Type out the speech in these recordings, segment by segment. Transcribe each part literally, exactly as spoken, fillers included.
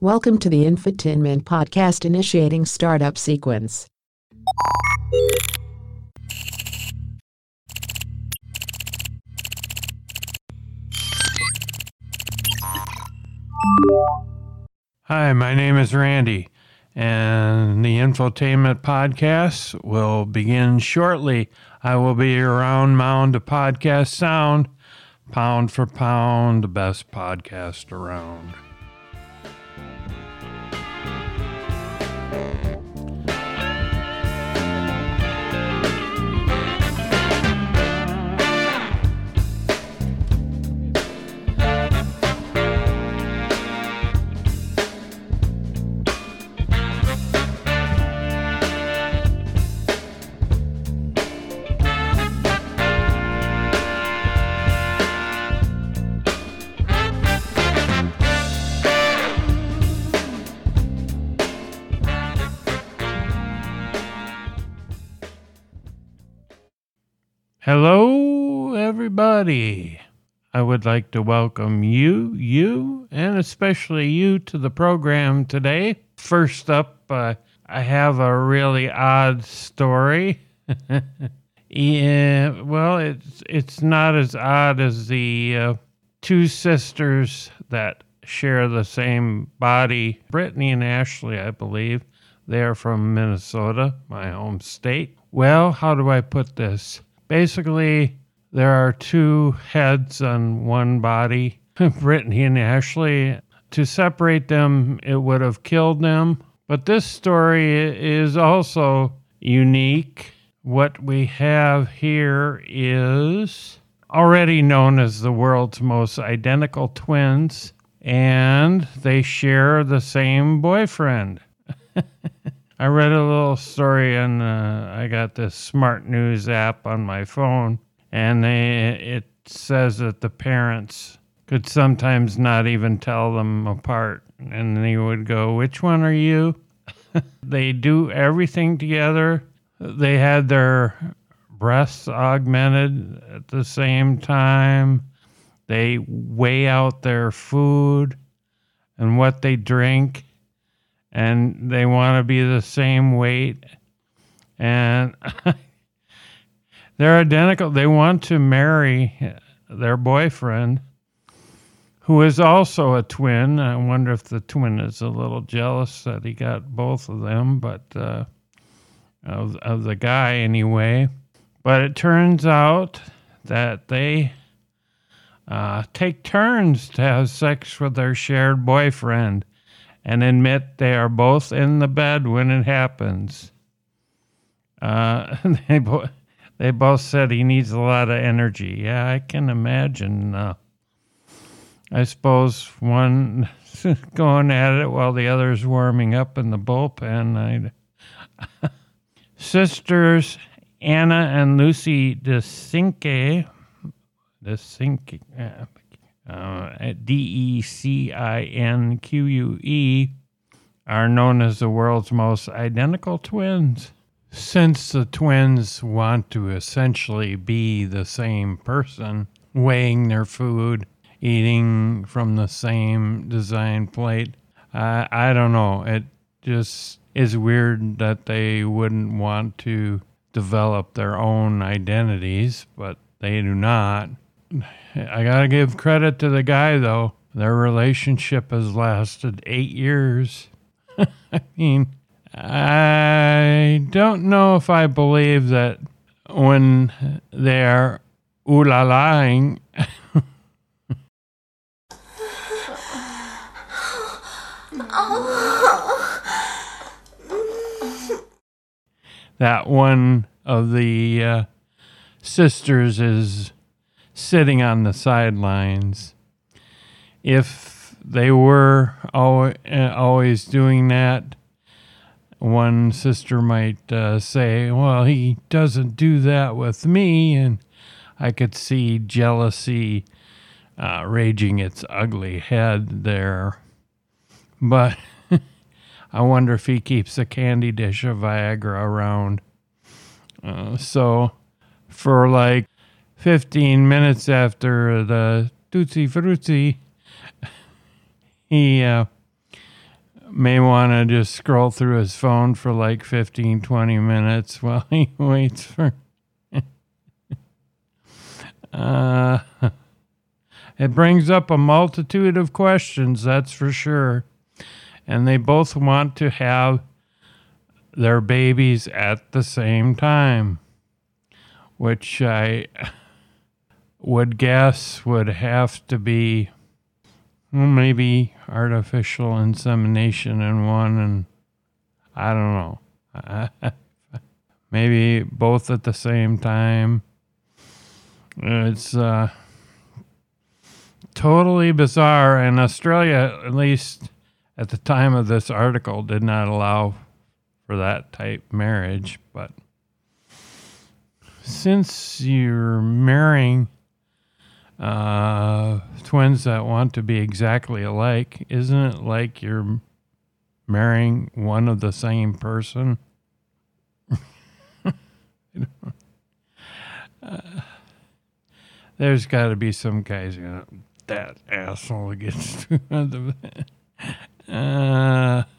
Welcome to the Infotainment Podcast initiating startup sequence. Hi, my name is Randy, and the Infotainment Podcast will begin shortly. I will be your round mound of podcast sound, pound for pound, the best podcast around. Hello, everybody. I would like to welcome you, you, and especially you to the program today. First up, uh, I have a really odd story. yeah, well, it's it's not as odd as the uh, two sisters that share the same body, Brittany and Ashley, I believe. They're from Minnesota, my home state. Well, how do I put this? Basically, there are two heads on one body, Brittany and Ashley. To separate them, it would have killed them. But this story is also unique. What we have here is already known as the world's most identical twins, and they share the same boyfriend. I read a little story and uh, I got this Smart News app on my phone, and they, it says that the parents could sometimes not even tell them apart, and they would go, "Which one are you?" They do everything together. They had their breasts augmented at the same time. They weigh out their food and what they drink. And they want to be the same weight. And they're identical. They want to marry their boyfriend, who is also a twin. I wonder if the twin is a little jealous that he got both of them, but uh, of, of the guy anyway. But it turns out that they uh, take turns to have sex with their shared boyfriend, and admit they are both in the bed when it happens. Uh, they, bo- they both said he needs a lot of energy. Yeah, I can imagine. Uh, I suppose one going at it while the other's warming up in the bullpen. I'd Sisters Anna and Lucy DeCinque, DeCinque, uh, Uh, D E C I N Q U E, are known as the world's most identical twins. Since the twins want to essentially be the same person, weighing their food, eating from the same design plate, uh, I don't know. It just is weird that they wouldn't want to develop their own identities, but they do not. I gotta give credit to the guy, though. Their relationship has lasted eight years. I mean, I don't know if I believe that when they're ooh-la-laing. that one of the uh, sisters is sitting on the sidelines. If they were always, always doing that, one sister might uh, say, well, he doesn't do that with me, and I could see jealousy uh, raging its ugly head there. But I wonder if he keeps a candy dish of Viagra around. Uh, so for like fifteen minutes after the Tutti Frutti, he uh, may want to just scroll through his phone for like fifteen, twenty minutes while he waits for... uh, it brings up a multitude of questions, that's for sure. And they both want to have their babies at the same time, which I would guess would have to be well, maybe artificial insemination in one, and I don't know. Maybe both at the same time. It's uh, totally bizarre, and Australia, at least at the time of this article, did not allow for that type marriage. But since you're marrying uh, twins that want to be exactly alike, isn't it like you're marrying one of the same person? uh, there's got to be some guys, you know, that asshole gets to the... Uh,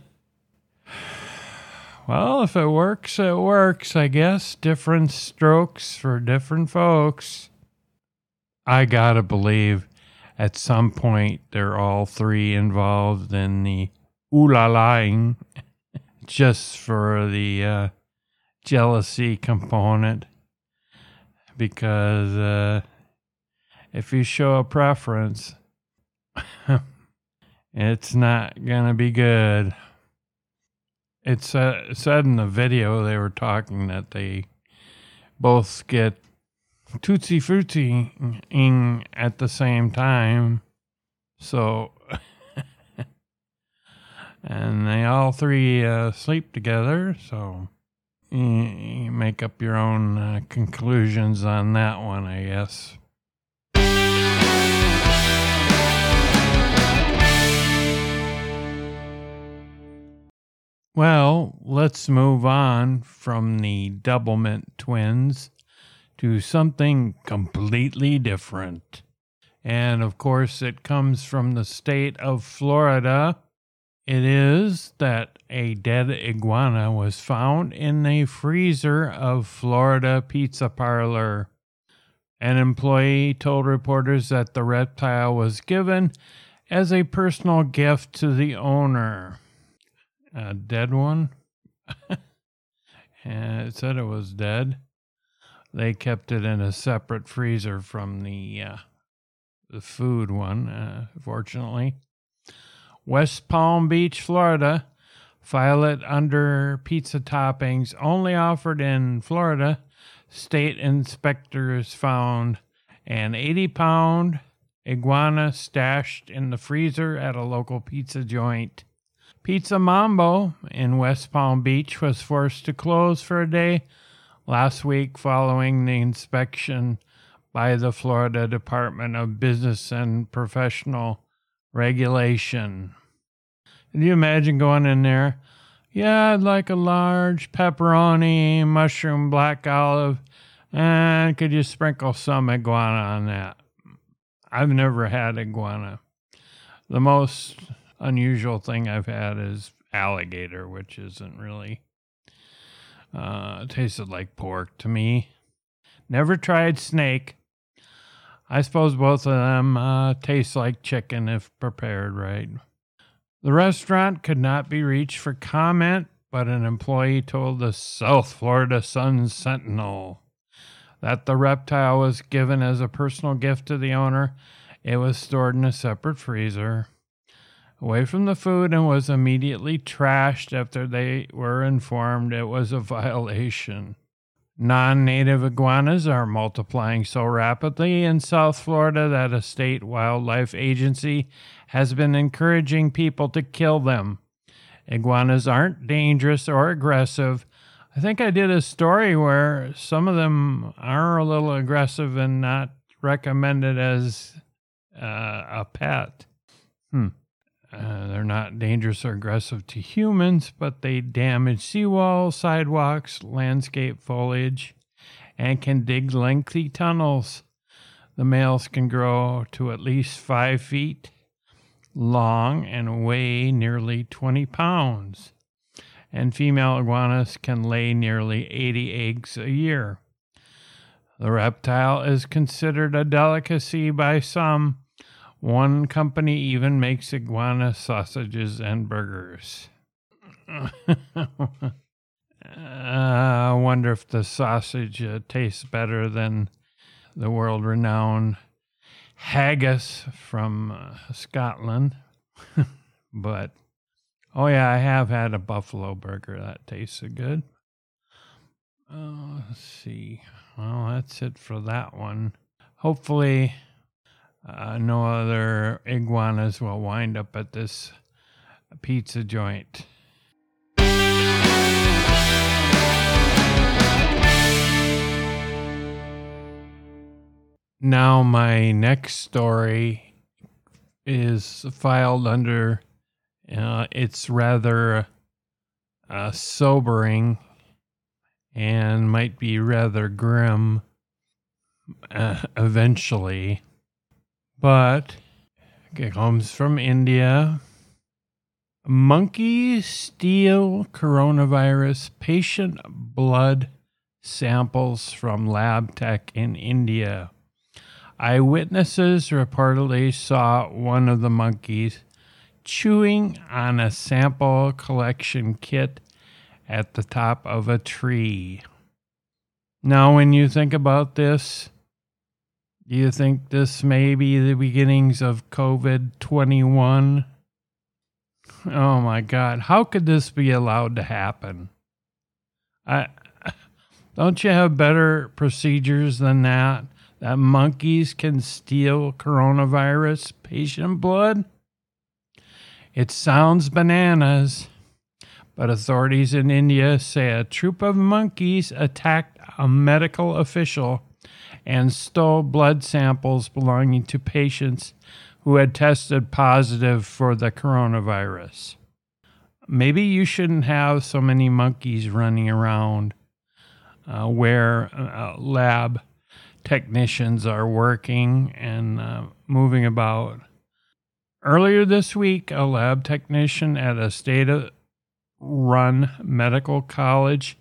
well, if it works, it works, I guess. Different strokes for different folks. I gotta believe at some point they're all three involved in the ooh-la-laing just for the uh, jealousy component. Because uh, if you show a preference, it's not gonna be good. It's uh, said in the video they were talking that they both get Tootsie Fruity-ing at the same time. So, and they all three uh, sleep together. So, you, you make up your own uh, conclusions on that one, I guess. Well, let's move on from the Doublemint twins to something completely different. And of course, it comes from the state of Florida. It is that a dead iguana was found in a freezer of Florida Pizza Parlor. An employee told reporters that the reptile was given as a personal gift to the owner. A dead one? And it said it was dead. They kept it in a separate freezer from the uh, the food one, uh, fortunately. West Palm Beach, Florida. File it under pizza toppings only offered in Florida. State inspectors found an eighty-pound iguana stashed in the freezer at a local pizza joint. Pizza Mambo in West Palm Beach was forced to close for a day last week following the inspection by the Florida Department of Business and Professional Regulation. Can you imagine going in there? Yeah, I'd like a large pepperoni, mushroom, black olive, and could you sprinkle some iguana on that? I've never had iguana. The most unusual thing I've had is alligator, which isn't really uh tasted like pork to me. Never tried snake. I suppose both of them uh taste like chicken if prepared right. The restaurant could not be reached for comment, but an employee told the South Florida Sun Sentinel that the reptile was given as a personal gift to the owner. It was stored in a separate freezer away from the food and was immediately trashed after they were informed it was a violation. Non-native iguanas are multiplying so rapidly in South Florida that a state wildlife agency has been encouraging people to kill them. Iguanas aren't dangerous or aggressive. I think I did a story where some of them are a little aggressive and not recommended as uh, a pet. Hmm. Uh, they're not dangerous or aggressive to humans, but they damage seawalls, sidewalks, landscape foliage, and can dig lengthy tunnels. The males can grow to at least five feet. long and weigh nearly twenty pounds. And female iguanas can lay nearly eighty eggs a year. The reptile is considered a delicacy by some. One company even makes iguana sausages and burgers. I uh, wonder if the sausage uh, tastes better than the world-renowned haggis from uh, Scotland. But, oh yeah, I have had a buffalo burger. That tasted good. Uh, let's see. Well, that's it for that one. Hopefully, uh, no other iguanas will wind up at this pizza joint. Now, my next story is filed under, uh, it's rather uh, sobering and might be rather grim uh, eventually. But it comes from India. Monkeys steal coronavirus patient blood samples from lab tech in India. Eyewitnesses reportedly saw one of the monkeys chewing on a sample collection kit at the top of a tree. Now, when you think about this, do you think this may be the beginnings of COVID twenty-one? Oh my God, how could this be allowed to happen? I, don't you have better procedures than that? That monkeys can steal coronavirus patient blood? It sounds bananas, but authorities in India say a troop of monkeys attacked a medical official and stole blood samples belonging to patients who had tested positive for the coronavirus. Maybe you shouldn't have so many monkeys running around uh, where uh, lab technicians are working and uh, moving about. Earlier this week, a lab technician at a state-run medical college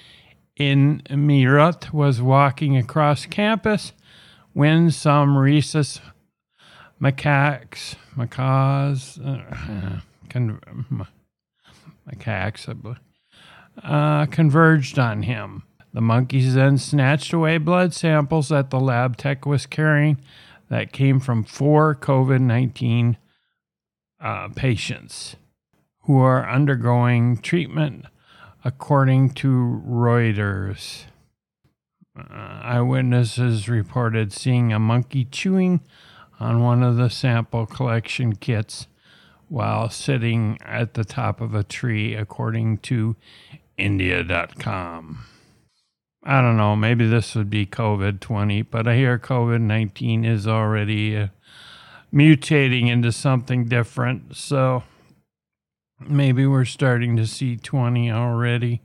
in Meerut was walking across campus when some rhesus macaques, macaques, uh, con- macaques, I believe, uh, converged on him. The monkeys then snatched away blood samples that the lab tech was carrying that came from four COVID nineteen uh, patients who are undergoing treatment, according to Reuters. Uh, eyewitnesses reported seeing a monkey chewing on one of the sample collection kits while sitting at the top of a tree, according to India dot com. I don't know, maybe this would be COVID twenty, but I hear COVID nineteen is already uh, mutating into something different, so maybe we're starting to see twenty already.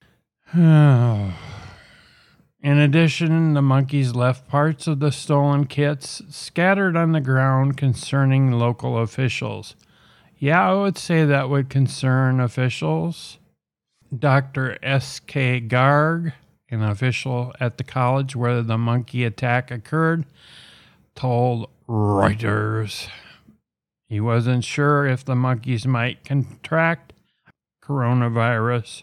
In addition, the monkeys left parts of the stolen kits scattered on the ground, concerning local officials. Yeah, I would say that would concern officials. Doctor S K Garg, an official at the college where the monkey attack occurred, told Reuters he wasn't sure if the monkeys might contract coronavirus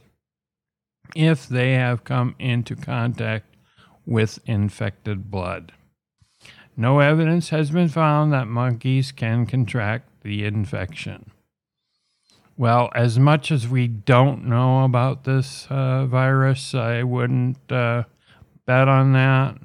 if they have come into contact with infected blood. No evidence has been found that monkeys can contract the infection. Well, as much as we don't know about this uh, virus, I wouldn't uh, bet on that,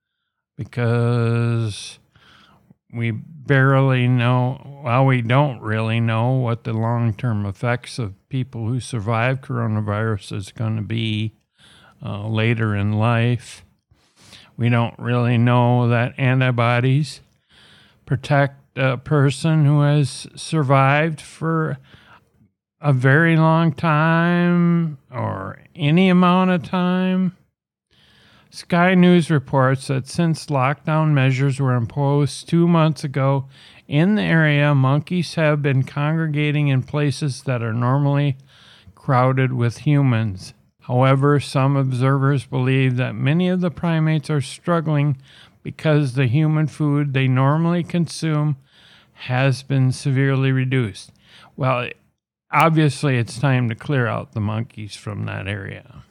because we barely know, well, we don't really know what the long-term effects of people who survive coronavirus is going to be uh, later in life. We don't really know that antibodies protect a person who has survived for a very long time or any amount of time. Sky News reports that since lockdown measures were imposed two months ago in the area, monkeys have been congregating in places that are normally crowded with humans. However, some observers believe that many of the primates are struggling because the human food they normally consume has been severely reduced. Well, obviously it's time to clear out the monkeys from that area.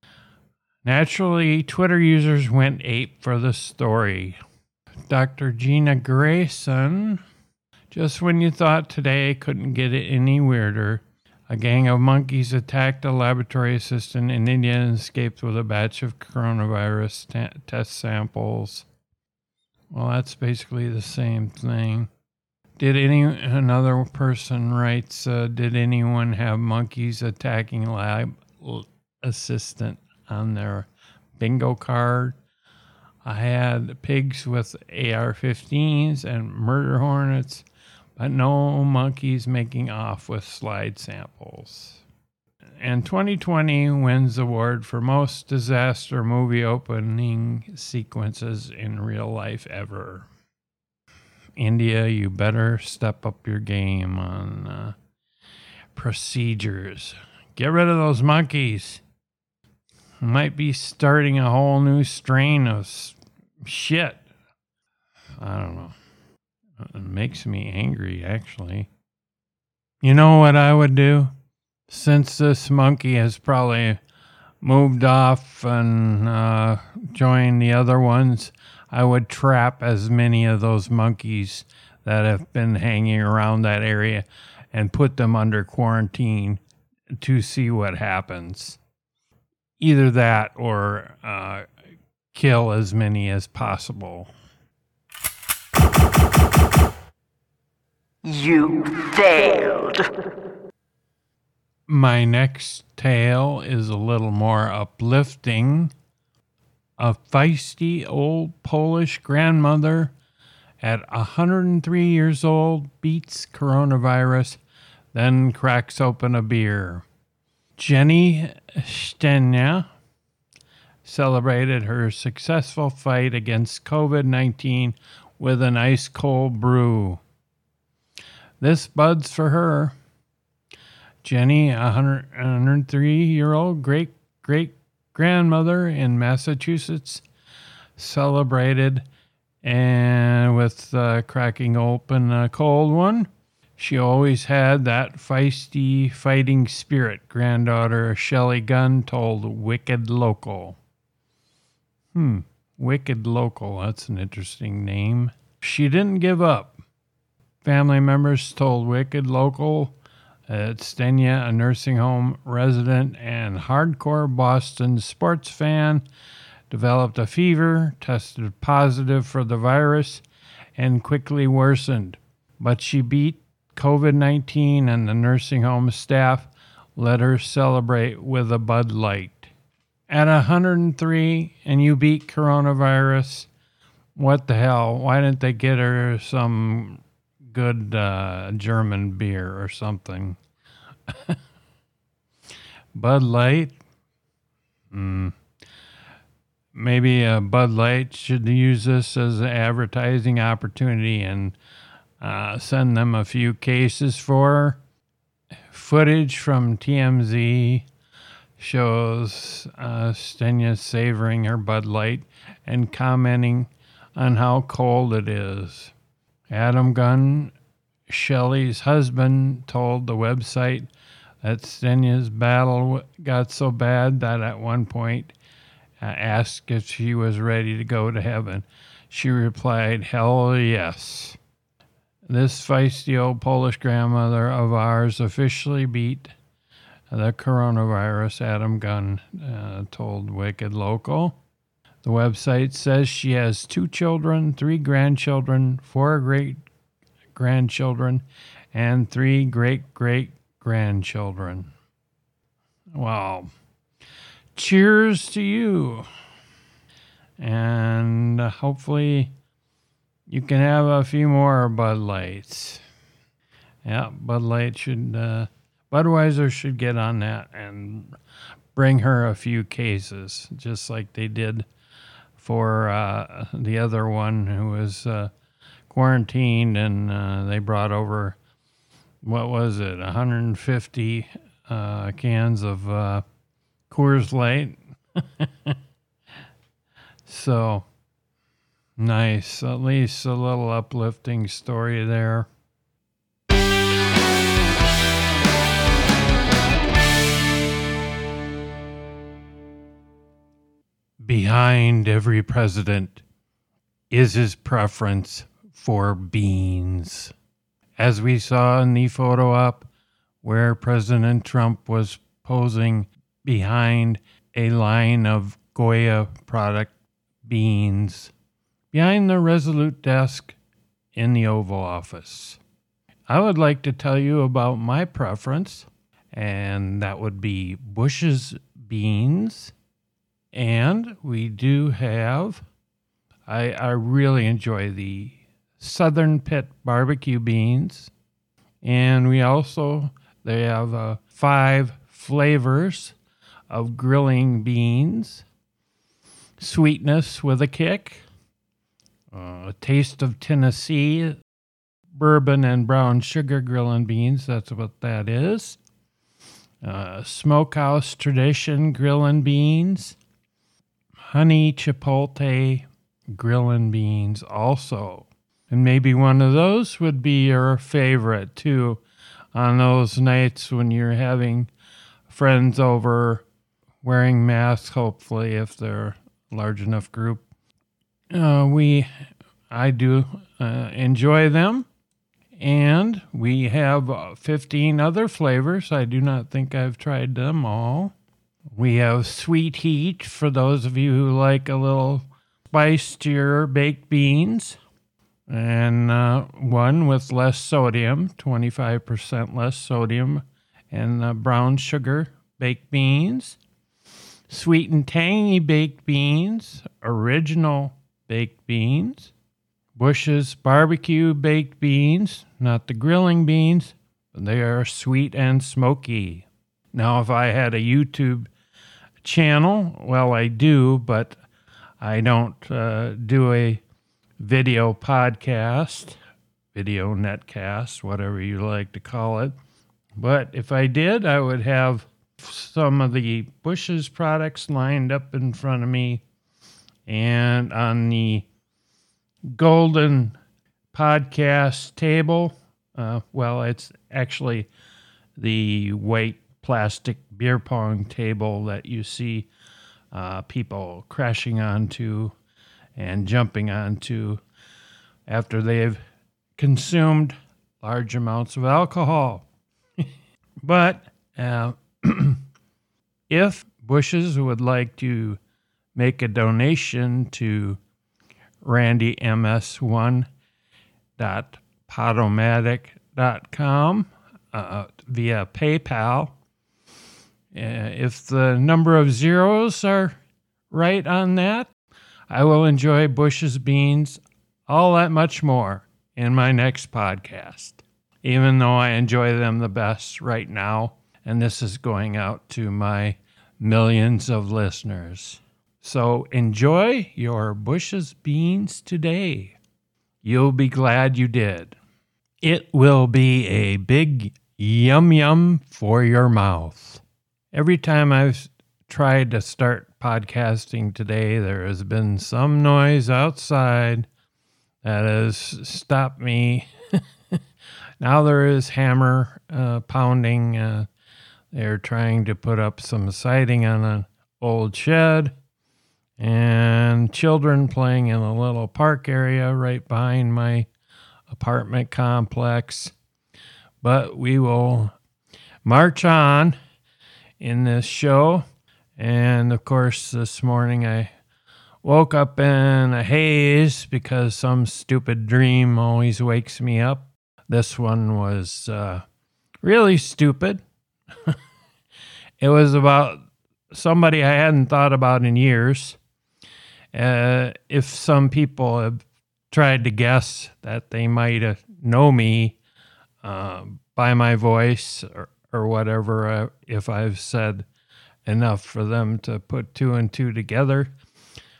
Naturally, Twitter users went ape for the story. Doctor Gina Grayson, just when you thought today couldn't get it any weirder, a gang of monkeys attacked a laboratory assistant in India and escaped with a batch of coronavirus t- test samples. Well, that's basically the same thing. Did any another person writes? Uh, did anyone have monkeys attacking lab assistant on their bingo card? I had pigs with A R fifteens and murder hornets, but no monkeys making off with slide samples. And twenty twenty wins the award for most disaster movie opening sequences in real life ever. India, you better step up your game on uh, procedures. Get rid of those monkeys. Might be starting a whole new strain of shit. I don't know. It makes me angry, actually. You know what I would do? Since this monkey has probably moved off and uh, joined the other ones, I would trap as many of those monkeys that have been hanging around that area and put them under quarantine to see what happens. Either that or uh, kill as many as possible. You failed. My next tale is a little more uplifting. A feisty old Polish grandmother at one hundred three years old beats coronavirus, then cracks open a beer. Jenny Stenia celebrated her successful fight against covid nineteen with an ice cold brew. This buds for her. Jenny, a one hundred three-year-old great-great-grandmother in Massachusetts, celebrated and with uh, cracking open a cold one. She always had that feisty fighting spirit, granddaughter Shelley Gunn told Wicked Local. Hmm, Wicked Local, that's an interesting name. She didn't give up. Family members told Wicked Local that Stenia, a nursing home resident and hardcore Boston sports fan, developed a fever, tested positive for the virus, and quickly worsened. But she beat covid nineteen, and the nursing home staff let her celebrate with a Bud Light. At one hundred three, and you beat coronavirus, what the hell? Why didn't they get her some good uh, German beer or something? Bud Light? Mm. Maybe uh, Bud Light should use this as an advertising opportunity and uh, send them a few cases for her. Footage from T M Z shows uh, Stenia savoring her Bud Light and commenting on how cold it is. Adam Gunn, Shelley's husband, told the website that Stenia's battle got so bad that at one point uh, asked if she was ready to go to heaven. She replied, "Hell yes." This feisty old Polish grandmother of ours officially beat the coronavirus, Adam Gunn uh, told Wicked Local. The website says she has two children, three grandchildren, four great-grandchildren, and three great-great-grandchildren. Wow. Cheers to you. And uh, hopefully you can have a few more Bud Lights. Yeah, Bud Light should, uh, Budweiser should get on that and bring her a few cases, just like they did for uh, the other one who was uh, quarantined, and uh, they brought over, what was it, one hundred fifty uh, cans of uh, Coors Light. So, nice. At least a little uplifting story there. Behind every president is his preference for beans. As we saw in the photo op where President Trump was posing behind a line of Goya product beans behind the Resolute desk in the Oval Office. I would like to tell you about my preference, and that would be Bush's beans. And we do have, I, I really enjoy the Southern Pit barbecue beans. And we also, they have uh, five flavors of grilling beans. Sweetness with a kick, uh, a taste of Tennessee, bourbon and brown sugar grilling beans, that's what that is. Uh, Smokehouse Tradition grilling beans. Honey Chipotle grilling beans also. And maybe one of those would be your favorite too on those nights when you're having friends over wearing masks, hopefully, if they're a large enough group. Uh, we, I do uh, enjoy them. And we have uh, fifteen other flavors. I do not think I've tried them all. We have Sweet Heat for those of you who like a little spice to your baked beans. And uh, one with less sodium, twenty-five percent less sodium, and uh, brown sugar baked beans. Sweet and tangy baked beans, original baked beans. Bush's barbecue baked beans, not the grilling beans, but they are sweet and smoky. Now, if I had a YouTube channel, well, I do, but I don't uh, do a video podcast, video netcast, whatever you like to call it. But if I did, I would have some of the Bush's products lined up in front of me. And on the golden podcast table, uh, well, it's actually the white plastic beer pong table that you see uh, people crashing onto and jumping onto after they've consumed large amounts of alcohol. But uh, if Bush's would like to make a donation to randy m s one dot podomatic dot com uh, via PayPal, Uh, if the number of zeros are right on that, I will enjoy Bush's beans all that much more in my next podcast, even though I enjoy them the best right now. And this is going out to my millions of listeners. So enjoy your Bush's beans today. You'll be glad you did. It will be a big yum yum for your mouth. Every time I've tried to start podcasting today, there has been some noise outside that has stopped me. Now there is hammer uh, pounding. Uh, they're trying to put up some siding on an old shed, and children playing in a little park area right behind my apartment complex. But we will march on in this show. And of course, this morning I woke up in a haze because some stupid dream always wakes me up. This one was uh, really stupid. It was about somebody I hadn't thought about in years. Uh, if some people have tried to guess that they might uh, know me uh, by my voice or, or whatever, uh, if I've said enough for them to put two and two together.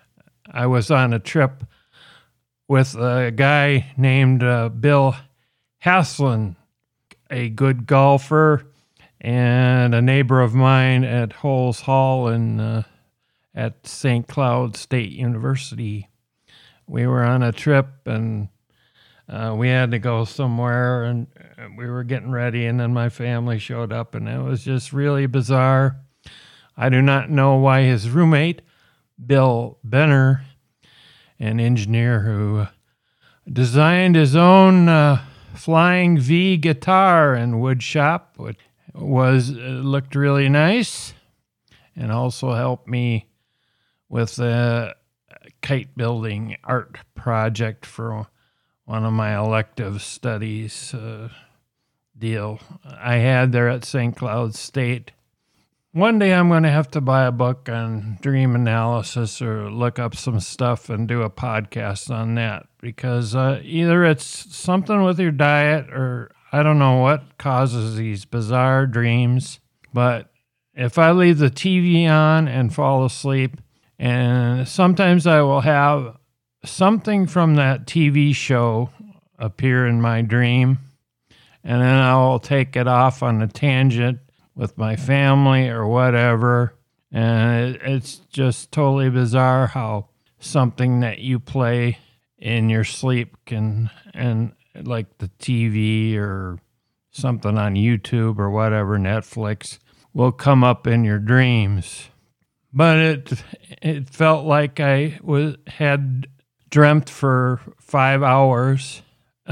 I was on a trip with a guy named uh, Bill Haslin, a good golfer and a neighbor of mine at Holes Hall in uh, at Saint Cloud State University. We were on a trip and uh, we had to go somewhere, and we were getting ready, and then my family showed up, and it was just really bizarre. I do not know why his roommate, Bill Benner, an engineer who designed his own uh, Flying V guitar and wood shop, which was uh, looked really nice, and also helped me with a kite building art project for one of my elective studies uh, deal I had there at Saint Cloud State. One day I'm going to have to buy a book on dream analysis or look up some stuff and do a podcast on that, because uh, either it's something with your diet or I don't know what causes these bizarre dreams. But if I leave the T V on and fall asleep, and sometimes I will have something from that T V show appear in my dream, and then I will take it off on a tangent with my family or whatever. And it, it's just totally bizarre how something that you play in your sleep can, and like the T V or something on YouTube or whatever, Netflix, will come up in your dreams. But it it felt like I was had dreamt for five hours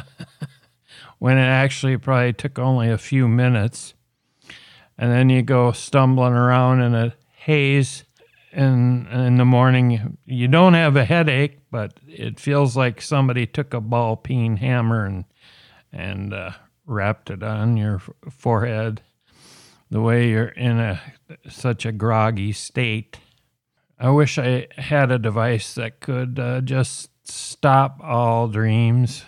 when it actually probably took only a few minutes. And then you go stumbling around in a haze in, in the morning. You don't have a headache, but it feels like somebody took a ball peen hammer and, and uh, wrapped it on your forehead, the way you're in a such a groggy state. I wish I had a device that could uh, just stop all dreams,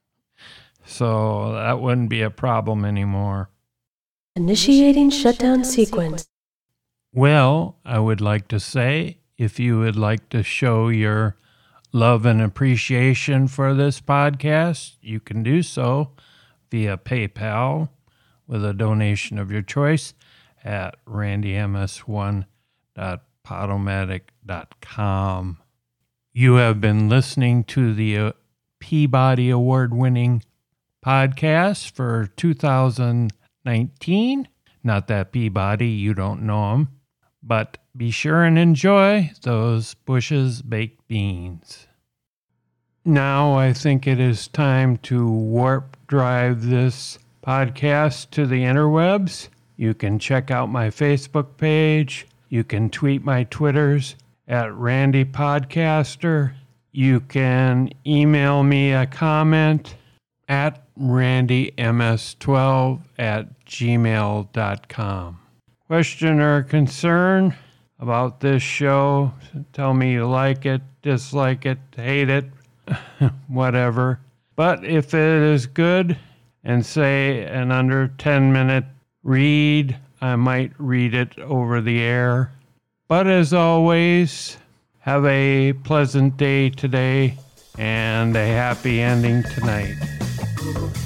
so that wouldn't be a problem anymore. Initiating shutdown sequence. Well, I would like to say, if you would like to show your love and appreciation for this podcast, you can do so via PayPal with a donation of your choice at randy m s one dot podomatic dot com. You have been listening to the uh, Peabody Award-winning podcast for two thousand nineteen. Not that Peabody, you don't know him, but be sure and enjoy those Bush's baked beans. Now I think it is time to warp drive this podcast to the interwebs. You can check out my Facebook page. You can tweet my Twitters at Randy Podcaster. You can email me a comment at randy m s twelve at gmail dot com. Question or concern about this show, tell me you like it, dislike it, hate it, whatever. But if it is good and say an under ten minute read, I might read it over the air. But as always, have a pleasant day today and a happy ending tonight.